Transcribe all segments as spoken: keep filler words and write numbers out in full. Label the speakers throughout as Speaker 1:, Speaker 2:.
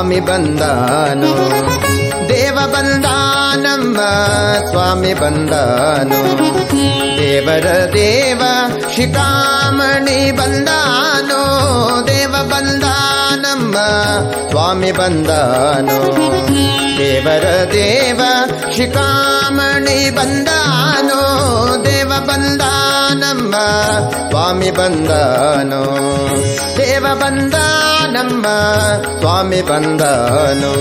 Speaker 1: ಸ್ವಾಮಿ ಬಂದಾನು. ದೇವ ಬಂದಾನಮ್ಮ ಸ್ವಾಮಿ ಬಂದಾನು. ದೇವರ ದೇವ ಶಿಖಾಮಣಿ ಬಂದಾನು. ದೇವ ಬಂದಾನಮ್ಮ ಸ್ವಾಮಿ ಬಂದಾನು. ದೇವರ ದೇವ ಶಿಖಾಮಣಿ ಬಂದಾನು. ದೇವ ಬಂದಾನಮ್ಮ ಸ್ವಾಮಿ ಬಂದಾನು. ದೇವ ಬಂದಾನಮ್ಮ ಸ್ವಾಮಿ ಬಂದಾನು.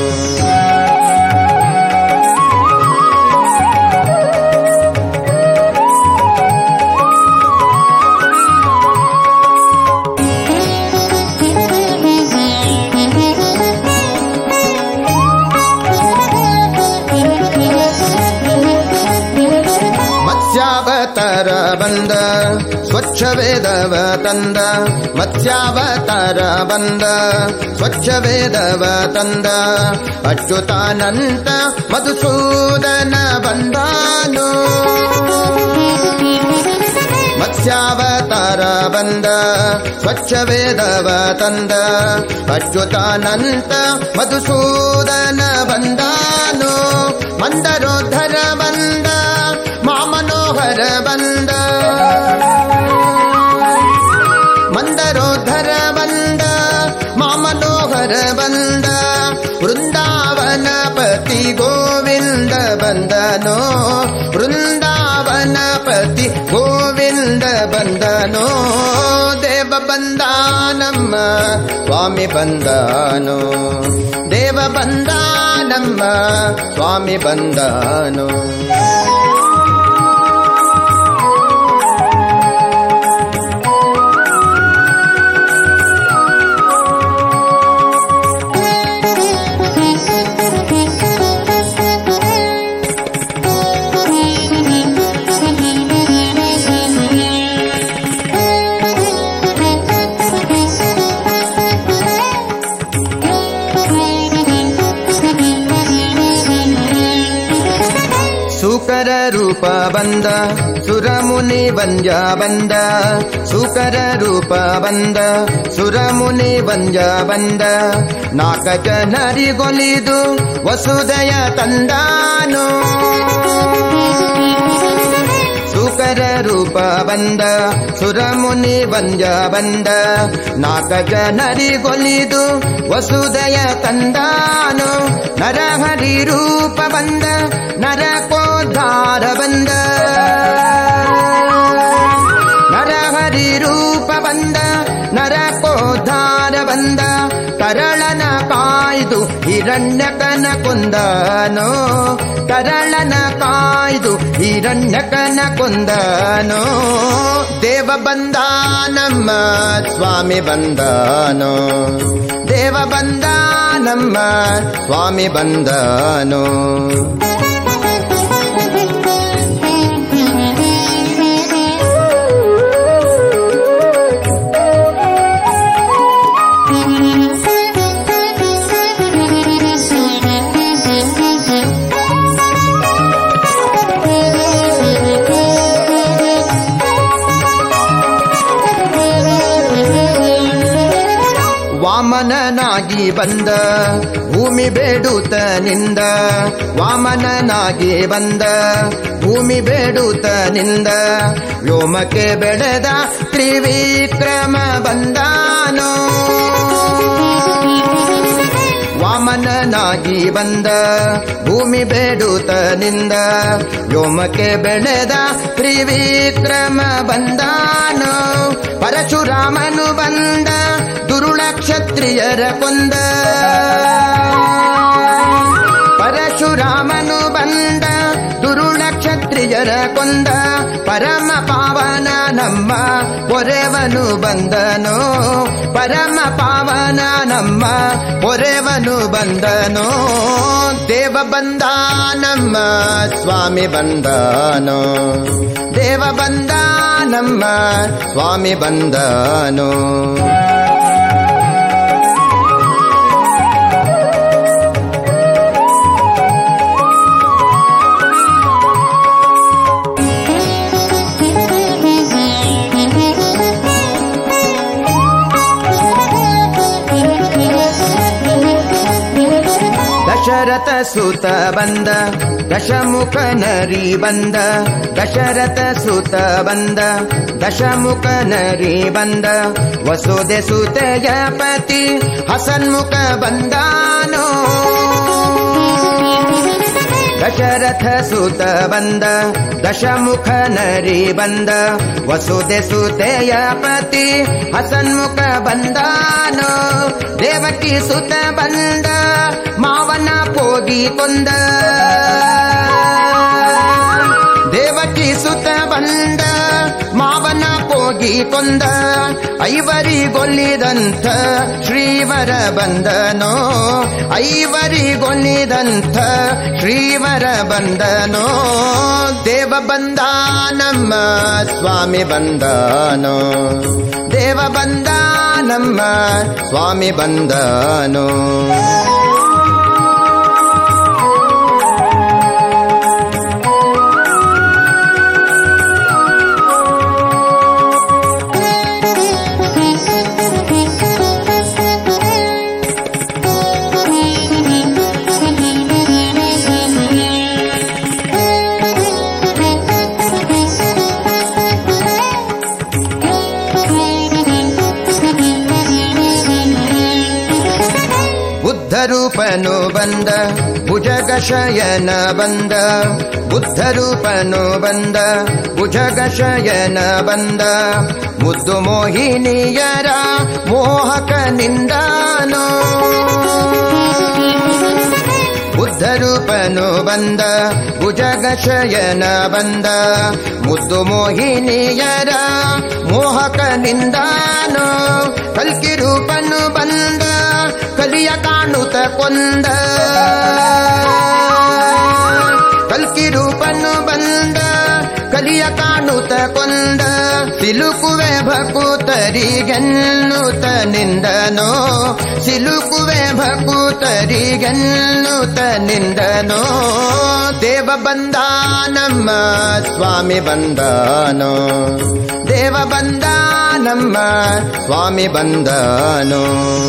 Speaker 1: ಮತ್ಸ್ಯಾವತಾರ ಬಂದ ಸ್ವಚ್ಛ ವೇದವ ತಂದ. ಮತ್ಸ್ಯಾವತಾರ ಬಂದ ಸ್ವಚ್ಛ ವೇದವ ತಂದ. ಅಚ್ಯುತಾನಂತ ಮಧುಸೂದನ ಬಂದಾನು. ಮತ್ಸ್ಯಾವತಾರ ಬಂದ ಸ್ವಚ್ಛ ವೇದವ ತಂದ. ಅಚ್ಯುತಾನಂತ ಮಧುಸೂದನ ಬಂದಾನು. ಮಂದರೋದ್ಧರ ಬಂದ ಮಾಮನೋಹರ ಬಂದ. ಮಂದರೋದ್ಧರ ಬಂದ ಮಾಮನೋಹರ ಬಂದ. ವೃಂದಾವನ ಪತಿ ಗೋವಿಂದ ಬಂದನೋ. ವೃಂದಾವನ ಪತಿ ಗೋವಿಂದ ಬಂದನೋ. ದೇವ ಬಂದಾನಮ್ಮ ಸ್ವಾಮಿ ಬಂದಾನು. ದೇವ ಬಂದಾನಮ್ಮ ಸ್ವಾಮಿ ಬಂದಾನು. ಸುಕರ ರೂಪ ಬಂದ ಸುರಮುನಿ ಬಂಜ ಬಂದ. ಸುಕರ ರೂಪ ಬಂದ ಸುರಮುನಿ ಬಂಜ ಬಂದ. ನಾಕ ಜನರಿಗೊಲಿದು ವಸುದಯ ತಂದಾನು. ಸುಕರ ರೂಪ ಬಂದ ಸುರಮುನಿ ಬಂಜ ಬಂದ. ನಾಕ ಜನರಿಗೊಲಿದು ವಸುದಯ ತಂದಾನು. ನರಹರಿ ರೂಪ ಬಂದ ನರಕೋದ್ಧಾರ ಬಂದ. ನರಹರಿ ರೂಪ ಬಂದ ನರಕೋದ್ಧಾರ ಬಂದ. ಕರಳನ ಕಾಯ್ದು ಹಿರಣ್ಯಕನ ಕೊಂದನೋ. ಕರಳನ ಕಾಯ್ದು ಹಿರಣ್ಯಕನ ಕೊಂದನೋ. ದೇವ ಬಂದಾನಮ್ಮ ಸ್ವಾಮಿ ಬಂದಾನೋ. ದೇವ ಬಂದಾನಮ್ಮ ಸ್ವಾಮಿ ಬಂದಾನೋ. ವಾಮನನಾಗಿ ಬಂದ ಭೂಮಿ ಬೇಡುತ್ತ ನಿಂದ. ವಾಮನನಾಗಿ ಬಂದ ಭೂಮಿ ಬೇಡುತ್ತ ನಿಂದ. ವ್ಯೋಮಕ್ಕೆ ಬೆಳೆದ ತ್ರಿವಿಕ್ರಮ ಬಂದಾನೋ. ವಾಮನನಾಗಿ ಬಂದ ಭೂಮಿ ಬೇಡುತ್ತ ನಿಂದ. ವ್ಯೋಮಕ್ಕೆ ಬೆಳೆದ ತ್ರಿವಿಕ್ರಮ ಬಂದಾನೋ. ಪರಶುರಾಮನು ಬಂದ ದುರುಳ ಕ್ಷತ್ರಿಯರ ಕೊಂದ. ಪರಶುರಾಮನು ಬಂದ ದುರುಳ ಕ್ಷತ್ರಿಯರ ಕೊಂದ. ಪರಮ ಪಾವನ ನಮ್ಮ ಪೊರೆವನು ಬಂದನೋ. ಪರಮ ಪಾವನ ನಮ್ಮ ಪೊರೆವನು ಬಂದನೋ. ದೇವ ಬಂದಾನಮ್ಮ ಸ್ವಾಮಿ ಬಂದಾನೋ. ದೇವ ಬಂದಾನಮ್ಮ ಸ್ವಾಮಿ ಬಂದಾನೋ. ದಶರಥ ಸುತ ಬಂದ ದಶಮುಖ ನರಿ ಬಂದ ದಶರಥ ಸುತ ಬಂದ ದಶಮುಖ ನರಿ ಬಂದ ವಸುದೆ ಸುತೆಯ ಪತಿ ಹಸನ್ಮುಖ ಬಂದಾನೋ ದಶರಥ ಸುತ ಬಂದ ದಶಮುಖ ನರಿ ಬಂದ ವಸುದೆ ಸುತೆಯ ಪತಿ ಹಸನ್ಮುಖ ಬಂದಾನೋ ದೇವಕಿ ಸುತ ಬಂದ ಮಾವನ ಪೋಗಿ ಕೊಂದ ದೇವಕಿ ಸುತ ಬಂದ ಮಾವನ ಪೋಗಿ ಕೊಂದ ಐವರಿಗೊಲ್ಲಿದಂಥ ಶ್ರೀವರ ಬಂದನೋ ಐವರಿಗೊಲ್ಲಿದಂಥ ಶ್ರೀವರ ಬಂದನೋ ದೇವ ಬಂದ ನಮ್ಮ ಸ್ವಾಮಿ ಬಂದನೋ ದೇವ ಬಂದ ನಮ್ಮ ಸ್ವಾಮಿ ಬಂದನೋ ಬುದ್ಧರೂಪನು ಬಂದ ಭುಜಗಶಯನ ಬಂದ ಬುದ್ಧರೂಪನು ಬಂದ ಭುಜಗಶಯನ ಬಂದ ಮುದ್ದು ಮೋಹಿನಿಯರ ಮೋಹಕನಿಂದಾನೋ ಬುದ್ಧರೂಪನು ಬಂದ ಭುಜಗಶಯನ ಬಂದ ಮುದ್ದು ಮೋಹಿನಿಯರ ಮೋಹಕನಿಂದಾನೋ ಕಲ್ಕಿ ರೂಪನು ಬಂದ ಕಲಿಯ ಕಾಣುತ್ತ ಕೊಂದ ಕಲ್ಕಿ ರೂಪನು ಬಂದ ಕಲಿಯ ಕಾಣುತ್ತ ಕೊಂದ ಸಿಲುಕುವೆ ಭಕುತರಿಗೆನ್ನುತ್ತ ನಿಂದನೋ ಸಿಲುಕುವೆ ಭಕುತರಿಗೆನ್ನುತ್ತ ನಿಂದನೋ ದೇವ ಬಂದ ನಮ್ಮ ಸ್ವಾಮಿ ಬಂದನೋ ದೇವ ಬಂದ ನಮ್ಮ ಸ್ವಾಮಿ ಬಂದನೋ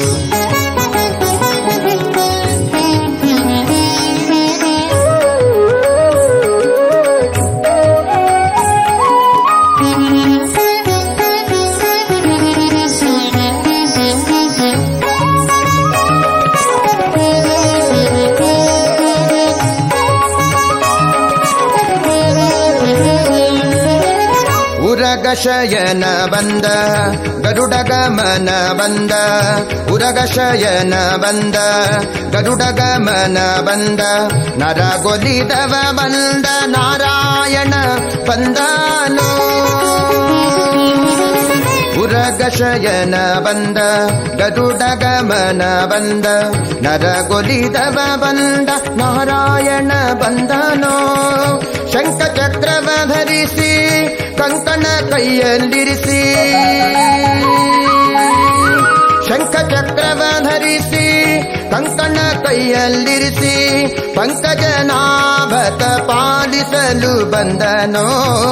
Speaker 1: ಉರಗಶಯನ ಬಂದ ಗರುಡ ಗಮನ ಬಂದ ಉರಗಶಯನ ಬಂದ ಗರುಡ ಗಮನ ಬಂದ ನರಗೊಲಿದವ ಬಂದ ನಾರಾಯಣ ಬಂದನೋ ಉರಗಶಯನ ಬಂದ ಗರುಡ ಗಮನ ಬಂದ ನರಗೊಲಿದವ ಬಂದ ನಾರಾಯಣ ಬಂದನೋ ಶಂಖ ಚಕ್ರವ ಧರಿಸಿ ಕಂಕಣ ಕೈಯಲ್ಲಿರಿಸಿ ಶಂಖ ಚಕ್ರವ ಧರಿಸಿ ಕಂಕಣ ಕೈಯಲ್ಲಿರಿಸಿ ಪಂಕಜನಾಭತ ಪಾಲಿಸಲು ಬಂದನೋ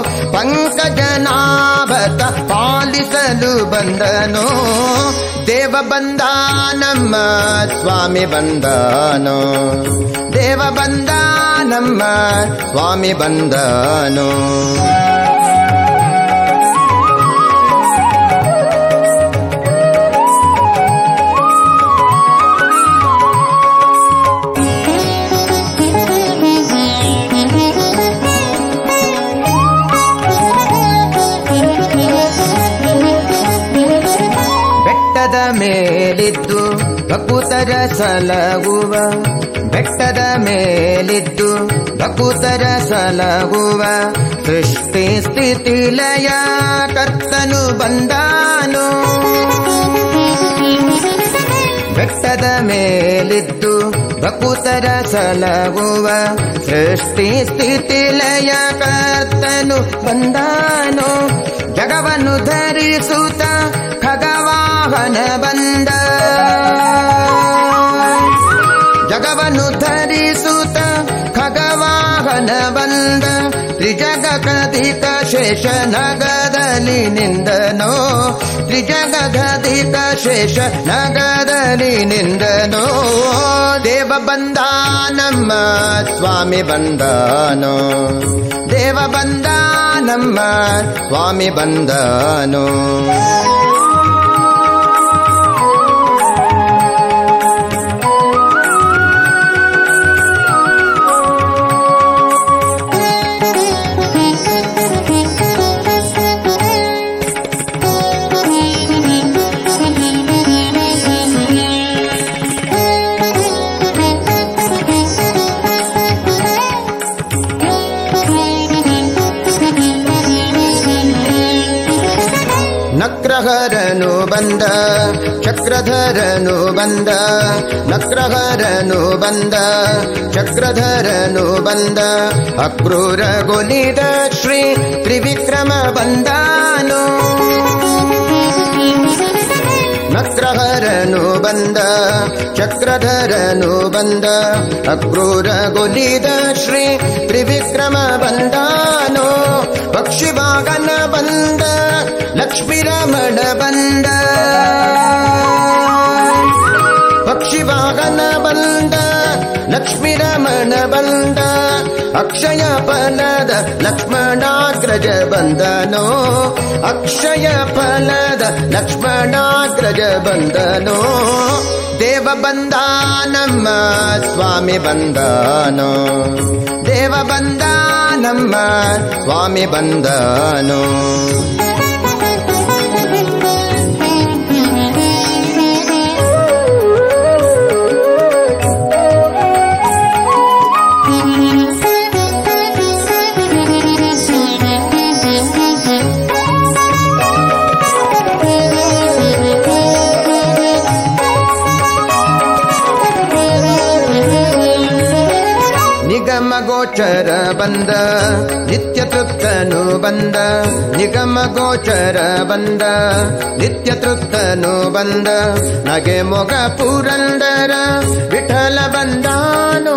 Speaker 1: ಪಂಕಜನಾಭತ ಪಾಲಿಸಲು ಬಂದನೋ ದೇವ ಬಂದ ನಮ್ಮ ಸ್ವಾಮಿ ಬಂದನೋ ದೇವ ಬಂದ ನಮ್ಮ ಸ್ವಾಮಿ ಬಂದನೋ ಮೇಲಿದ್ದು ಭಕುತರ ಸಲಗುವ ಬೆಟ್ಟದ ಮೇಲಿದ್ದು ಭಕುತರ ಸಲಗುವ ಸೃಷ್ಟಿ ಸ್ಥಿತಿ ಲಯ ಕರ್ತನು ಬಂದಾನೋ ಬೆಟ್ಟದ ಮೇಲಿದ್ದು ಭಕುತರ ಸಲಗುವ ಸೃಷ್ಟಿ ಸ್ಥಿತಿ ಲಯ ಕರ್ತನು ಬಂದಾನೋ ಜಗವನ್ನು ಧರಿಸುತ್ತ ಖಗವಾಹನ ಬಂದ ಜಗವನ್ನು ಧರಿಸುತ್ತ ಖಗವಾಹನ ಬಂದ ತ್ರಿಜಗಕಧಿಕ ಶೇಷ ನಗದಲ್ಲಿ ನಗದಲ್ಲಿ ನಿಂದನೋ ತ್ರಿಜಗದಧಿಕ ಶೇಷ ನಗದಲ್ಲಿ ನಿಂದನೋ ದೇವ ಬಂದ ನಮ್ಮ ಸ್ವಾಮಿ ಬಂದನೋ ದೇವ ಬಂದ ನಮ್ಮ ಸ್ವಾಮಿ ಬಂದನೋ ನಕ್ರಹರನು ಬಂದ ಚಕ್ರಧರನು ಬಂದ ನಕ್ರಹರನು ಬಂದ ಚಕ್ರಧರನು ಬಂದ ಅಕ್ರೂರ ಗೊಲಿದ ಶ್ರೀ ತ್ರಿವಿಕ್ರಮ ಬಂದಾನು ನಕ್ರಹರನು ಬಂದ ಚಕ್ರಧರನು ಬಂದ ಅಕ್ರೂರ ಗೊಲಿದ ಶ್ರೀ ತ್ರಿವಿಕ್ರಮ ಬಂದಾನು ಪಕ್ಷಿವಾಗನ ಬಂದ ಲಕ್ಷ್ಮೀರಮಣ ಬಂದ ಪಕ್ಷಿವಾಗನ ಬಂದ ಲಕ್ಷ್ಮೀರಮಣ ಬಂದ ಅಕ್ಷಯ ಫಲದ ಲಕ್ಷ್ಮಣಾಗ್ರಜ ಬಂದನೋ ಅಕ್ಷಯ ಫಲದ ಲಕ್ಷ್ಮಣಾಗ್ರಜ ಬಂದನೋ ದೇವ ಬಂದ ನಮ್ಮ ಸ್ವಾಮಿ ಬಂದನೋ ದೇವ ಬಂದ ನಮ್ಮ ಸ್ವಾಮಿ ಬಂದನೋ ನಿಗಮ ಗೋಚರ ಬಂದ ನಿತ್ಯ ತೃಪ್ತನು ಬಂದ ನಿಗಮ ಗೋಚರ ಬಂದ ನಿತ್ಯ ತೃಪ್ತನು ಬಂದ ನಗೆ ಮೊಗ ಪುರಂದರ ವಿಠಲ ಬಂದಾನೋ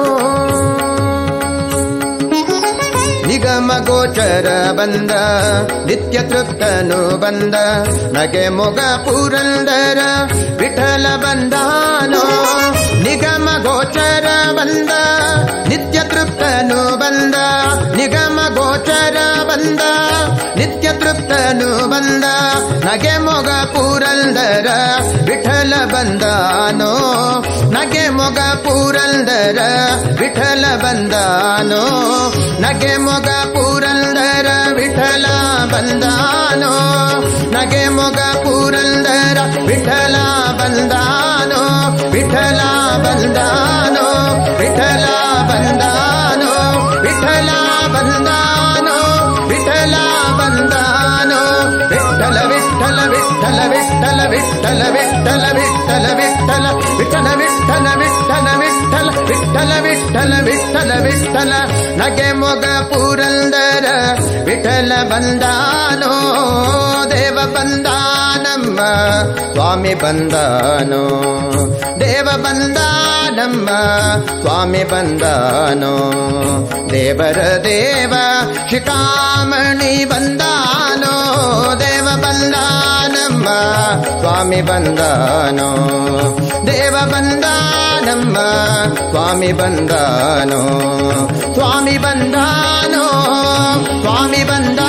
Speaker 1: ನಿಗಮ ಗೋಚರ ಬಂದ ನಿತ್ಯ ತೃಪ್ತನು ಬಂದ ನಗೆ ಮೊಗ ಪುರಂದರ ವಿಠಲ ಬಂದಾನೋ ನಿಗಮ ಗೋಚರ ಬಂದ ನಿತ್ಯ ತೃಪ್ತನು ಬಂದ ನಿಗಮ ಗೋಚರ ಬಂದ ನಿತ್ಯ ತೃಪ್ತನು ಬಂದ ನಗೆ ಮೊಗ ಪುರಂದರ ವಿಠಲ ಬಂದಾನೋ ನಗೆ ಮೊಗ ಪುರಂದರ ವಿಠಲ ಬಂದಾನೋ ನಗೆ ಮೊಗ ಪುರಂದರ ವಿಠಲ ಬಂದಾನೋ ನಗೆ ಮೊಗ ಪುರಂದರ ವಿಠಲ ಬಂದಾನೋ ವಿಠಲ ಬಂದಾನೋ ವಿಠಲ ಬಂದಾನೋ ವಿಠಲ ಬಂದಾನೋ ವಿಠಲ ಬಂದಾನೋ ವಿಠಲ ವಿಠಲ ವಿಠಲ ವಿಠಲ ವಿಠಲ ವಿಠಲ ವಿಠಲ ವಿಠಲ ವಿಠಲ ವಿಠಲ ವಿಠಲ ವಿಠಲ ವಿಠಲ ವಿಠಲ ವಿಠಲ ವಿಠಲ ನಗೆ ಮೊಗ ಪುರಂದರ ವಿಠಲ ಬಂದಾನೋ ದೇವ ಬಂದಾನಮ್ಮ ಸ್ವಾಮಿ ಬಂದಾನೋ ದೇವ ಬಂದಾನಮ್ಮ ಸ್ವಾಮಿ ಬಂದಾನೋ ದೇವರ ದೇವ ಶಿಖಾಮಣಿ ಬಂದಾನೋ ದೇವ ಬಂದಾನಮ್ಮ ಸ್ವಾಮಿ ಬಂದಾನೋ ದೇವ ಬಂದಾನಮ್ಮ ಸ್ವಾಮಿ ಬಂದಾನೋ ಸ್ವಾಮಿ ಬಂದಾನೋ ಸ್ವಾಮಿ ಬಂದ